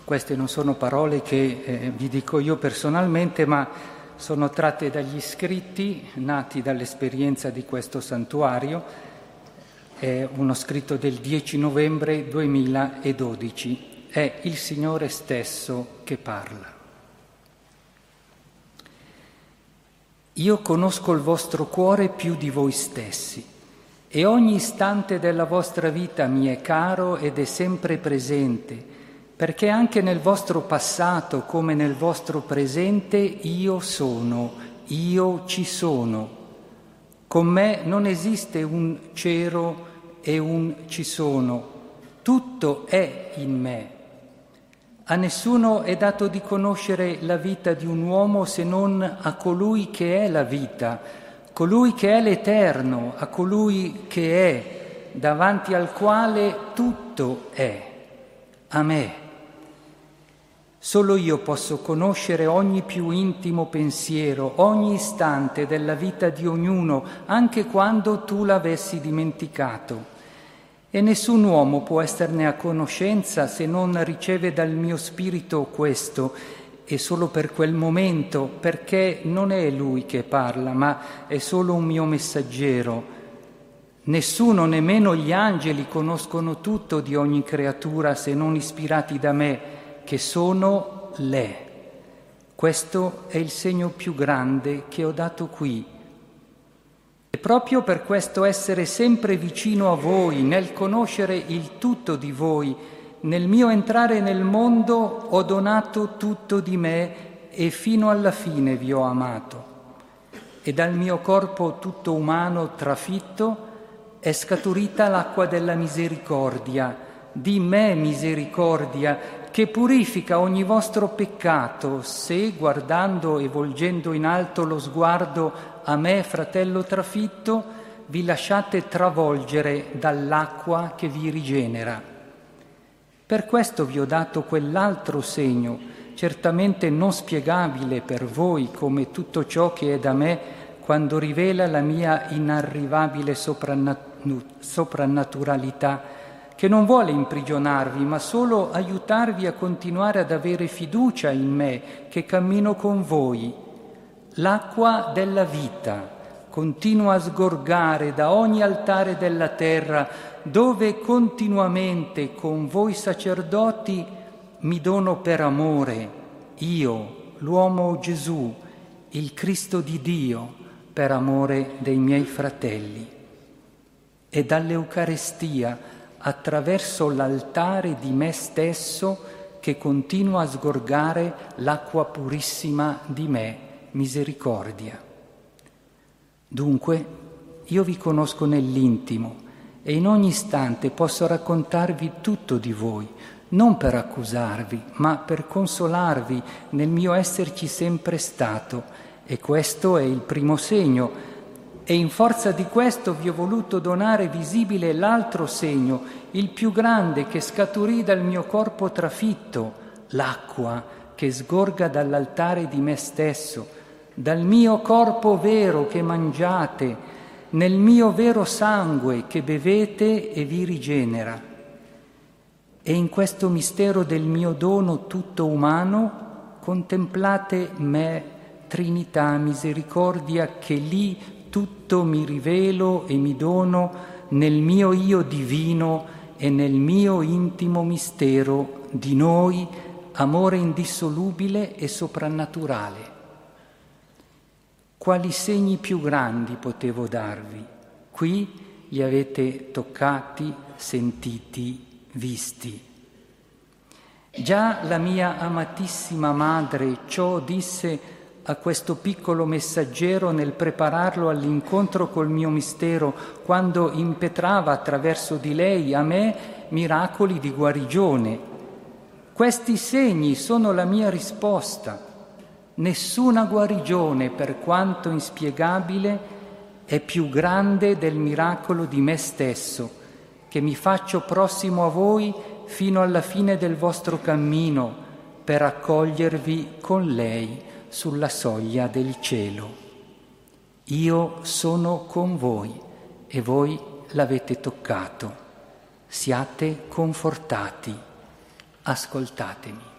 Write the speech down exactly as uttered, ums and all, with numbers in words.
Queste non sono parole che eh, vi dico io personalmente, ma sono tratte dagli scritti nati dall'esperienza di questo santuario. È uno scritto del dieci novembre duemiladodici. È il Signore stesso che parla. Io conosco il vostro cuore più di voi stessi e ogni istante della vostra vita mi è caro ed è sempre presente, perché anche nel vostro passato come nel vostro presente io sono, io ci sono. Con me non esiste un c'ero e un ci sono, tutto è in me. A nessuno è dato di conoscere la vita di un uomo se non a colui che è la vita, colui che è l'Eterno, a colui che è, davanti al quale tutto è, a me. Solo io posso conoscere ogni più intimo pensiero, ogni istante della vita di ognuno, anche quando tu l'avessi dimenticato. E nessun uomo può esserne a conoscenza se non riceve dal mio spirito questo, e solo per quel momento, perché non è lui che parla, ma è solo un mio messaggero. Nessuno, nemmeno gli angeli, conoscono tutto di ogni creatura se non ispirati da me, che sono le. Questo è il segno più grande che ho dato qui. E proprio per questo essere sempre vicino a voi, nel conoscere il tutto di voi, nel mio entrare nel mondo ho donato tutto di me e fino alla fine vi ho amato. E dal mio corpo tutto umano trafitto è scaturita l'acqua della misericordia, di me misericordia, che purifica ogni vostro peccato, se, guardando e volgendo in alto lo sguardo a me, fratello trafitto, vi lasciate travolgere dall'acqua che vi rigenera. Per questo vi ho dato quell'altro segno, certamente non spiegabile per voi come tutto ciò che è da me, quando rivela la mia inarrivabile soprannaturalità, che non vuole imprigionarvi, ma solo aiutarvi a continuare ad avere fiducia in me, che cammino con voi. L'acqua della vita continua a sgorgare da ogni altare della terra, dove continuamente con voi sacerdoti mi dono per amore, io, l'uomo Gesù, il Cristo di Dio, per amore dei miei fratelli. E dall'Eucarestia, attraverso l'altare di me stesso, che continua a sgorgare l'acqua purissima di me, misericordia. Dunque, io vi conosco nell'intimo e in ogni istante posso raccontarvi tutto di voi, non per accusarvi, ma per consolarvi nel mio esserci sempre stato, e questo è il primo segno. E in forza di questo vi ho voluto donare visibile l'altro segno, il più grande che scaturì dal mio corpo trafitto, l'acqua che sgorga dall'altare di me stesso, dal mio corpo vero che mangiate, nel mio vero sangue che bevete e vi rigenera. E in questo mistero del mio dono tutto umano contemplate me, Trinità, misericordia, che lì tutto mi rivelo e mi dono nel mio io divino e nel mio intimo mistero di noi, amore indissolubile e soprannaturale. Quali segni più grandi potevo darvi? Qui li avete toccati, sentiti, visti. Già la mia amatissima madre ciò disse a questo piccolo messaggero nel prepararlo all'incontro col mio mistero, quando impetrava attraverso di lei a me miracoli di guarigione. Questi segni sono la mia risposta. Nessuna guarigione, per quanto inspiegabile, è più grande del miracolo di me stesso, che mi faccio prossimo a voi fino alla fine del vostro cammino, per accogliervi con lei sulla soglia del cielo. Io sono con voi e voi l'avete toccato. Siate confortati, ascoltatemi.